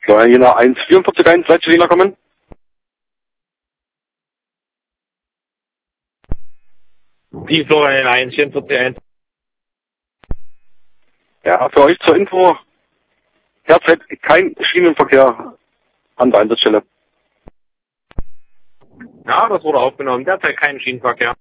Florian Jena 1441, Leitstelle kommen. Die Florian 1441. Ja, für euch zur Info, derzeit kein Schienenverkehr an der Einsatzstelle. Ja, das wurde aufgenommen. Derzeit kein Schienenverkehr.